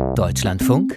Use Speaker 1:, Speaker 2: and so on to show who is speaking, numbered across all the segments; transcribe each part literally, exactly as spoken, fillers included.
Speaker 1: Deutschlandfunk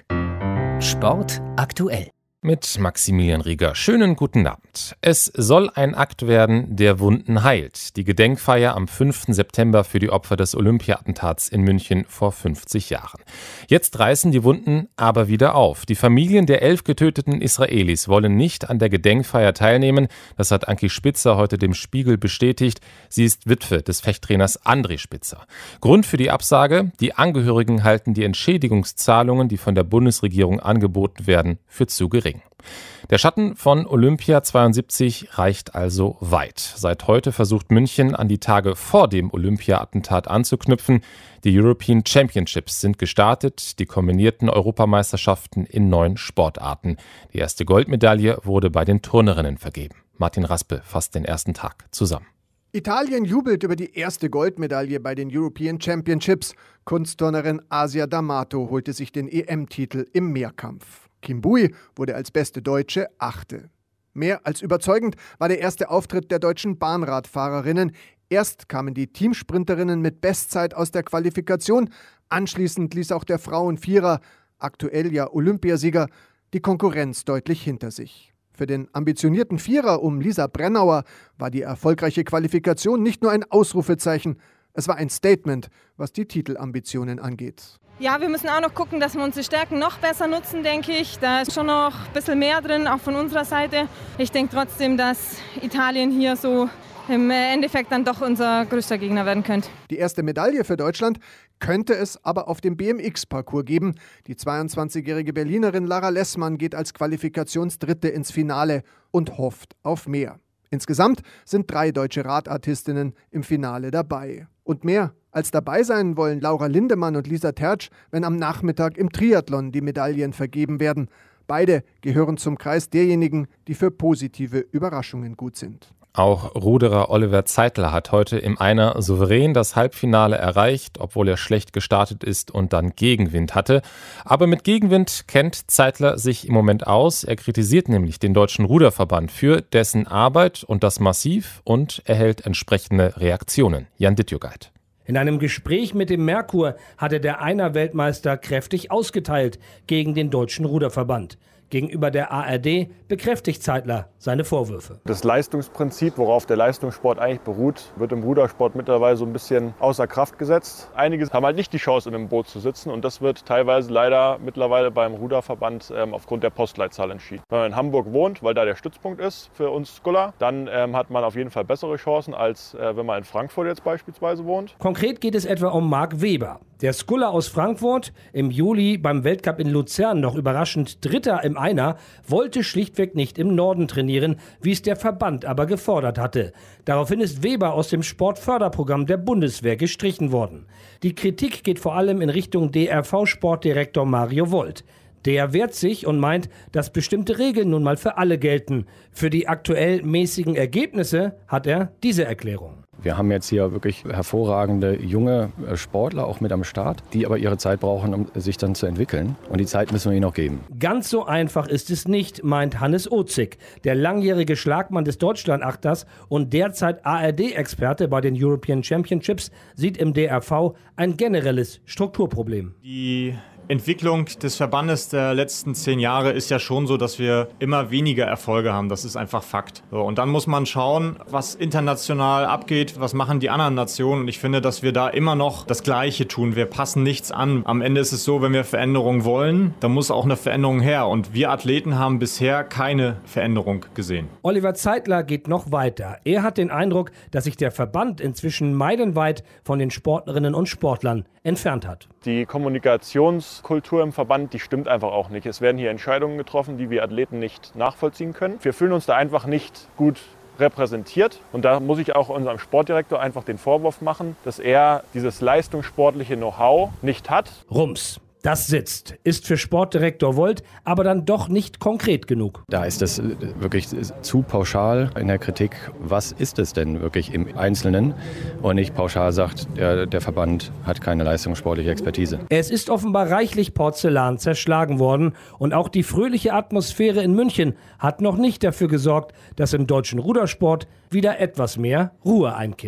Speaker 1: Sport aktuell.
Speaker 2: Mit Maximilian Rieger. Schönen guten Abend. Es soll ein Akt werden, der Wunden heilt. Die Gedenkfeier am fünften September für die Opfer des Olympia-Attentats in München vor fünfzig Jahren. Jetzt reißen die Wunden aber wieder auf. Die Familien der elf getöteten Israelis wollen nicht an der Gedenkfeier teilnehmen. Das hat Anki Spitzer heute dem Spiegel bestätigt. Sie ist Witwe des Fechttrainers André Spitzer. Grund für die Absage: Die Angehörigen halten die Entschädigungszahlungen, die von der Bundesregierung angeboten werden, für zu gering. Der Schatten von Olympia zweiundsiebzig reicht also weit. Seit heute versucht München, an die Tage vor dem Olympia-Attentat anzuknüpfen. Die European Championships sind gestartet, die kombinierten Europameisterschaften in neun Sportarten. Die erste Goldmedaille wurde bei den Turnerinnen vergeben. Martin Raspe fasst den ersten Tag zusammen.
Speaker 3: Italien jubelt über die erste Goldmedaille bei den European Championships. Kunstturnerin Asia D'Amato holte sich den E M-Titel im Mehrkampf. Kim Bui wurde als beste Deutsche Achte. Mehr als überzeugend war der erste Auftritt der deutschen Bahnradfahrerinnen. Erst kamen die Teamsprinterinnen mit Bestzeit aus der Qualifikation. Anschließend ließ auch der Frauenvierer, aktuell ja Olympiasieger, die Konkurrenz deutlich hinter sich. Für den ambitionierten Vierer um Lisa Brennauer war die erfolgreiche Qualifikation nicht nur ein Ausrufezeichen, es war ein Statement, was die Titelambitionen angeht.
Speaker 4: Ja, wir müssen auch noch gucken, dass wir unsere Stärken noch besser nutzen, denke ich. Da ist schon noch ein bisschen mehr drin, auch von unserer Seite. Ich denke trotzdem, dass Italien hier so im Endeffekt dann doch unser größter Gegner werden könnte.
Speaker 3: Die erste Medaille für Deutschland könnte es aber auf dem B M X-Parcours geben. Die zweiundzwanzigjährige Berlinerin Lara Lessmann geht als Qualifikationsdritte ins Finale und hofft auf mehr. Insgesamt sind drei deutsche Radartistinnen im Finale dabei. Und mehr als dabei sein wollen Laura Lindemann und Lisa Tertsch, wenn am Nachmittag im Triathlon die Medaillen vergeben werden. Beide gehören zum Kreis derjenigen, die für positive Überraschungen gut sind.
Speaker 2: Auch Ruderer Oliver Zeitler hat heute im Einer souverän das Halbfinale erreicht, obwohl er schlecht gestartet ist und dann Gegenwind hatte. Aber mit Gegenwind kennt Zeitler sich im Moment aus. Er kritisiert nämlich den Deutschen Ruderverband für dessen Arbeit und das massiv und erhält entsprechende Reaktionen. Jan Dittjogait.
Speaker 5: In einem Gespräch mit dem Merkur hatte der Einer-Weltmeister kräftig ausgeteilt gegen den Deutschen Ruderverband. Gegenüber der A R D bekräftigt Zeitler seine Vorwürfe.
Speaker 6: Das Leistungsprinzip, worauf der Leistungssport eigentlich beruht, wird im Rudersport mittlerweile so ein bisschen außer Kraft gesetzt. Einige haben halt nicht die Chance, in einem Boot zu sitzen, und das wird teilweise leider mittlerweile beim Ruderverband ähm, aufgrund der Postleitzahl entschieden. Wenn man in Hamburg wohnt, weil da der Stützpunkt ist für uns Sculler, dann ähm, hat man auf jeden Fall bessere Chancen, als äh, wenn man in Frankfurt jetzt beispielsweise wohnt.
Speaker 5: Konkret geht es etwa um Marc Weber. Der Sculler aus Frankfurt, im Juli beim Weltcup in Luzern noch überraschend Dritter im Einer, wollte schlichtweg nicht im Norden trainieren, wie es der Verband aber gefordert hatte. Daraufhin ist Weber aus dem Sportförderprogramm der Bundeswehr gestrichen worden. Die Kritik geht vor allem in Richtung D R V-Sportdirektor Mario Volt. Der wehrt sich und meint, dass bestimmte Regeln nun mal für alle gelten. Für die aktuell mäßigen Ergebnisse hat er diese Erklärung.
Speaker 7: Wir haben jetzt hier wirklich hervorragende junge Sportler auch mit am Start, die aber ihre Zeit brauchen, um sich dann zu entwickeln. Und die Zeit müssen wir ihnen noch geben.
Speaker 5: Ganz so einfach ist es nicht, meint Hannes Ozig, der langjährige Schlagmann des Deutschlandachters und derzeit A R D-Experte bei den European Championships, sieht im D R V ein generelles Strukturproblem.
Speaker 8: Die Entwicklung des Verbandes der letzten zehn Jahre ist ja schon so, dass wir immer weniger Erfolge haben. Das ist einfach Fakt. So, und dann muss man schauen, was international abgeht, was machen die anderen Nationen. Und ich finde, dass wir da immer noch das Gleiche tun. Wir passen nichts an. Am Ende ist es so, wenn wir Veränderungen wollen, dann muss auch eine Veränderung her. Und wir Athleten haben bisher keine Veränderung gesehen.
Speaker 5: Oliver Zeitler geht noch weiter. Er hat den Eindruck, dass sich der Verband inzwischen meilenweit von den Sportlerinnen und Sportlern entfernt hat.
Speaker 6: Die Kommunikationskultur im Verband, die stimmt einfach auch nicht. Es werden hier Entscheidungen getroffen, die wir Athleten nicht nachvollziehen können. Wir fühlen uns da einfach nicht gut repräsentiert. Und da muss ich auch unserem Sportdirektor einfach den Vorwurf machen, dass er dieses leistungssportliche Know-how nicht hat.
Speaker 5: Rums. Das sitzt, ist für Sportdirektor Volt aber dann doch nicht konkret genug.
Speaker 7: Da ist das wirklich zu pauschal in der Kritik. Was ist es denn wirklich im Einzelnen? Und nicht pauschal sagt, der, der Verband hat keine leistungssportliche Expertise.
Speaker 5: Es ist offenbar reichlich Porzellan zerschlagen worden. Und auch die fröhliche Atmosphäre in München hat noch nicht dafür gesorgt, dass im deutschen Rudersport wieder etwas mehr Ruhe einkehrt.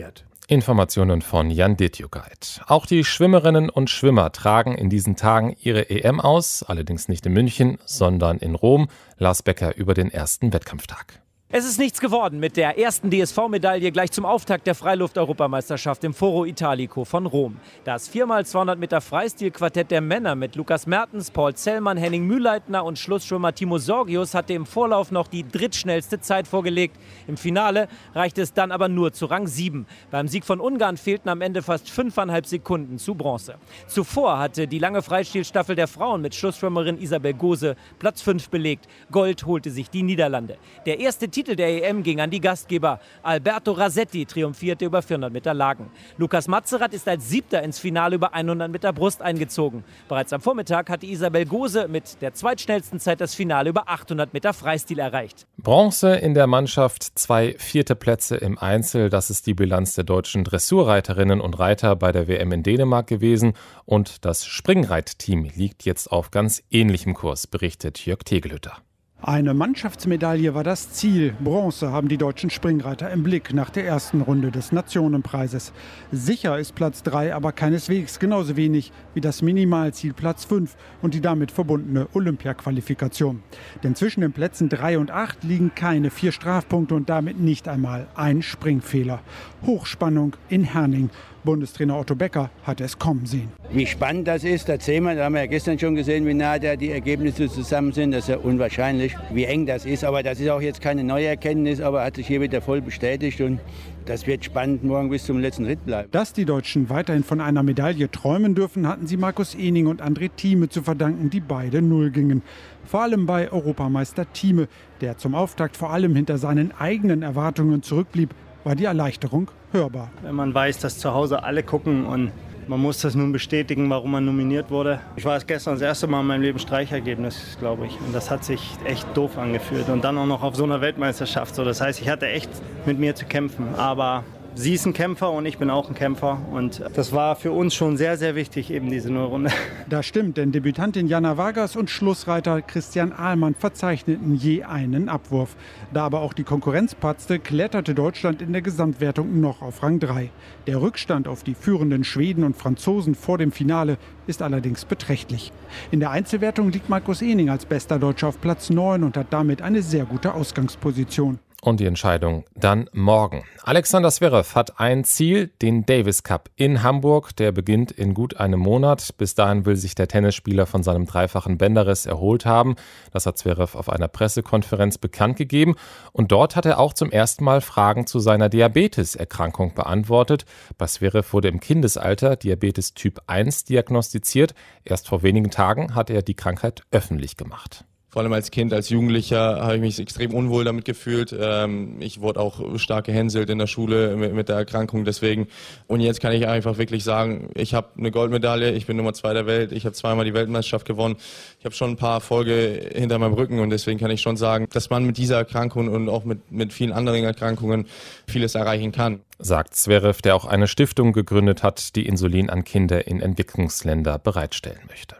Speaker 2: Informationen von Jan Detjugait. Auch die Schwimmerinnen und Schwimmer tragen in diesen Tagen ihre E M aus, allerdings nicht in München, sondern in Rom. Lars Becker über den ersten Wettkampftag.
Speaker 9: Es ist nichts geworden mit der ersten D S V-Medaille gleich zum Auftakt der Freiluft-Europameisterschaft im Foro Italico von Rom. Das vier mal zweihundert Meter Freistil-Quartett der Männer mit Lukas Mertens, Paul Zellmann, Henning Mühleitner und Schlussschwimmer Timo Sorgius hatte im Vorlauf noch die drittschnellste Zeit vorgelegt. Im Finale reichte es dann aber nur zu Rang sieben. Beim Sieg von Ungarn fehlten am Ende fast fünfeinhalb Sekunden zu Bronze. Zuvor hatte die lange Freistilstaffel der Frauen mit Schlussschwimmerin Isabel Gose Platz fünf belegt. Gold holte sich die Niederlande. Der erste Titel der E M ging an die Gastgeber. Alberto Rasetti triumphierte über vierhundert Meter Lagen. Lukas Matzerath ist als Siebter ins Finale über hundert Meter Brust eingezogen. Bereits am Vormittag hatte Isabel Gose mit der zweitschnellsten Zeit das Finale über achthundert Meter Freistil erreicht.
Speaker 2: Bronze in der Mannschaft, zwei vierte Plätze im Einzel. Das ist die Bilanz der deutschen Dressurreiterinnen und Reiter bei der W M in Dänemark gewesen. Und das Springreitteam liegt jetzt auf ganz ähnlichem Kurs, berichtet Jörg Tegelhütter.
Speaker 10: Eine Mannschaftsmedaille war das Ziel. Bronze haben die deutschen Springreiter im Blick nach der ersten Runde des Nationenpreises. Sicher ist Platz drei aber keineswegs, genauso wenig wie das Minimalziel Platz fünf und die damit verbundene Olympiaqualifikation. Denn zwischen den Plätzen drei und acht liegen keine vier Strafpunkte und damit nicht einmal ein Springfehler. Hochspannung in Herning. Bundestrainer Otto Becker hat es kommen sehen.
Speaker 11: Wie spannend das ist, das sehen wir. Da haben wir ja gestern schon gesehen, wie nah da die Ergebnisse zusammen sind. Das ist ja unwahrscheinlich, wie eng das ist. Aber das ist auch jetzt keine neue Erkenntnis, aber hat sich hier wieder voll bestätigt. Und das wird spannend morgen bis zum letzten Ritt bleiben.
Speaker 10: Dass die Deutschen weiterhin von einer Medaille träumen dürfen, hatten sie Markus Ehning und André Thieme zu verdanken, die beide Null gingen. Vor allem bei Europameister Thieme, der zum Auftakt vor allem hinter seinen eigenen Erwartungen zurückblieb, war die Erleichterung hörbar.
Speaker 12: Wenn man weiß, dass zu Hause alle gucken und man muss das nun bestätigen, warum man nominiert wurde. Ich war es gestern das erste Mal in meinem Leben Streichergebnis, glaube ich. Und das hat sich echt doof angefühlt. Und dann auch noch auf so einer Weltmeisterschaft. So, das heißt, ich hatte echt mit mir zu kämpfen. Aber sie ist ein Kämpfer und ich bin auch ein Kämpfer. Und das war für uns schon sehr, sehr wichtig, eben diese Nullrunde.
Speaker 10: Das stimmt, denn Debütantin Jana Vargas und Schlussreiter Christian Ahlmann verzeichneten je einen Abwurf. Da aber auch die Konkurrenz patzte, kletterte Deutschland in der Gesamtwertung noch auf Rang drei. Der Rückstand auf die führenden Schweden und Franzosen vor dem Finale ist allerdings beträchtlich. In der Einzelwertung liegt Markus Ehning als bester Deutscher auf Platz neun und hat damit eine sehr gute Ausgangsposition.
Speaker 2: Und die Entscheidung dann morgen. Alexander Zverev hat ein Ziel, den Davis Cup in Hamburg. Der beginnt in gut einem Monat. Bis dahin will sich der Tennisspieler von seinem dreifachen Bänderriss erholt haben. Das hat Zverev auf einer Pressekonferenz bekannt gegeben. Und dort hat er auch zum ersten Mal Fragen zu seiner Diabeteserkrankung beantwortet. Bei Zverev wurde im Kindesalter Diabetes Typ eins diagnostiziert. Erst vor wenigen Tagen hat er die Krankheit öffentlich gemacht.
Speaker 13: Vor allem als Kind, als Jugendlicher habe ich mich extrem unwohl damit gefühlt. Ich wurde auch stark gehänselt in der Schule mit der Erkrankung deswegen. Und jetzt kann ich einfach wirklich sagen, ich habe eine Goldmedaille, ich bin Nummer zwei der Welt, ich habe zweimal die Weltmeisterschaft gewonnen. Ich habe schon ein paar Erfolge hinter meinem Rücken und deswegen kann ich schon sagen, dass man mit dieser Erkrankung und auch mit, mit vielen anderen Erkrankungen vieles erreichen kann.
Speaker 2: Sagt Zverev, der auch eine Stiftung gegründet hat, die Insulin an Kinder in Entwicklungsländer bereitstellen möchte.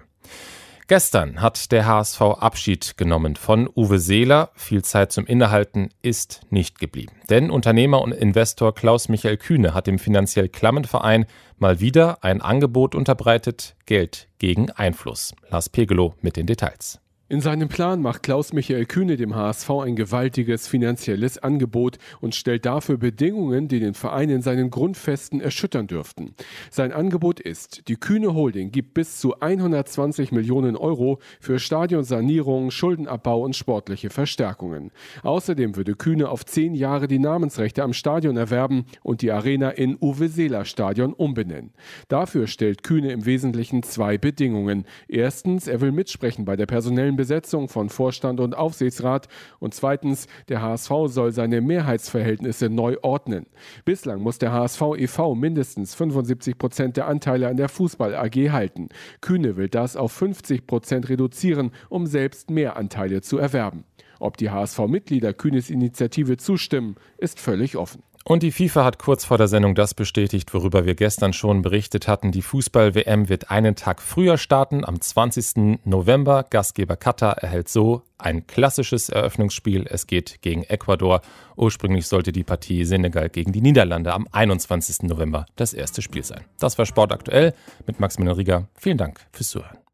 Speaker 2: Gestern hat der H S V Abschied genommen von Uwe Seeler. Viel Zeit zum Innehalten ist nicht geblieben. Denn Unternehmer und Investor Klaus-Michael Kühne hat dem finanziell klammen Verein mal wieder ein Angebot unterbreitet: Geld gegen Einfluss. Lars Pegelow mit den Details.
Speaker 14: In seinem Plan macht Klaus-Michael Kühne dem H S V ein gewaltiges finanzielles Angebot und stellt dafür Bedingungen, die den Verein in seinen Grundfesten erschüttern dürften. Sein Angebot ist: Die Kühne Holding gibt bis zu hundertzwanzig Millionen Euro für Stadionsanierung, Schuldenabbau und sportliche Verstärkungen. Außerdem würde Kühne auf zehn Jahre die Namensrechte am Stadion erwerben und die Arena in Uwe-Seeler-Stadion umbenennen. Dafür stellt Kühne im Wesentlichen zwei Bedingungen. Erstens, er will mitsprechen bei der personellen Besetzung von Vorstand und Aufsichtsrat und zweitens, der H S V soll seine Mehrheitsverhältnisse neu ordnen. Bislang muss der H S V e V mindestens fünfundsiebzig Prozent der Anteile an der Fußball-A G halten. Kühne will das auf fünfzig Prozent reduzieren, um selbst mehr Anteile zu erwerben. Ob die H S V-Mitglieder Kühnes Initiative zustimmen, ist völlig offen.
Speaker 2: Und die FIFA hat kurz vor der Sendung das bestätigt, worüber wir gestern schon berichtet hatten. Die Fußball-W M wird einen Tag früher starten, am zwanzigsten November. Gastgeber Katar erhält so ein klassisches Eröffnungsspiel. Es geht gegen Ecuador. Ursprünglich sollte die Partie Senegal gegen die Niederlande am einundzwanzigsten November das erste Spiel sein. Das war Sport aktuell mit Maximilian Rieger. Vielen Dank fürs Zuhören.